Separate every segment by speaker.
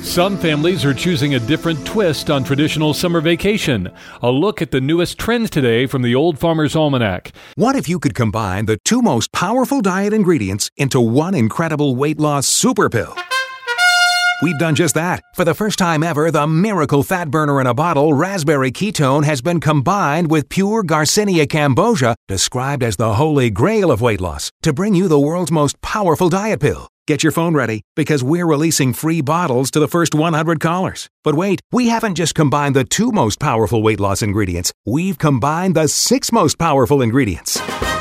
Speaker 1: Some families are choosing a different twist on traditional summer vacation. A look at the newest trends today from the Old Farmer's Almanac.
Speaker 2: What if you could combine the two most powerful diet ingredients into one incredible weight loss super pill? We've done just that. For the first time ever, the miracle fat burner in a bottle, Raspberry Ketone, has been combined with pure Garcinia Cambogia, described as the holy grail of weight loss, to bring you the world's most powerful diet pill. Get your phone ready, because we're releasing free bottles to the first 100 callers. But wait, we haven't just combined the two most powerful weight loss ingredients. We've combined the 6 most powerful ingredients.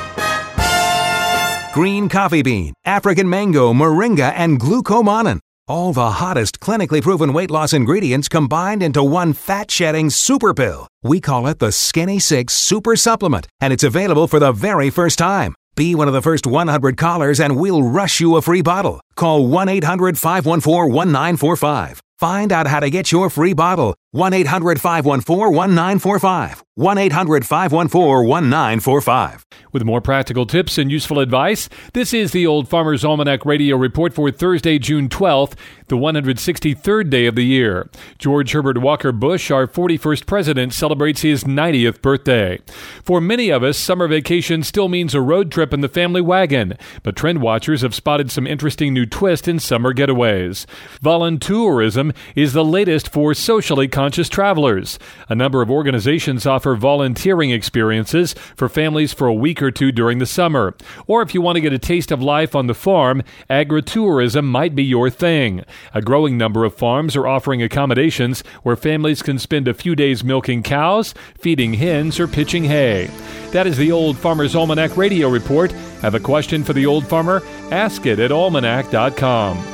Speaker 2: Green coffee bean, African mango, moringa, and glucomannan. All the hottest clinically proven weight loss ingredients combined into one fat-shedding super pill. We call it the Skinny 6 Super Supplement, and it's available for the very first time. Be one of the first 100 callers and we'll rush you a free bottle. Call 1-800-514-1945. Find out how to get your free bottle. 1-800-514-1945. 1-800-514-1945.
Speaker 1: With more practical tips and useful advice, this is the Old Farmer's Almanac Radio Report for Thursday, June 12th, the 163rd day of the year. George Herbert Walker Bush, our 41st president, celebrates his 90th birthday. For many of us, summer vacation still means a road trip in the family wagon, but trend watchers have spotted some interesting new twists in summer getaways. Voluntourism is the latest for socially conscious travelers. A number of organizations offer volunteering experiences for families for a week or two during the summer. Or if you want to get a taste of life on the farm, agritourism might be your thing. A growing number of farms are offering accommodations where families can spend a few days milking cows, feeding hens, or pitching hay. That is the Old Farmer's Almanac Radio Report. Have a question for the Old Farmer? Ask it at almanac.com.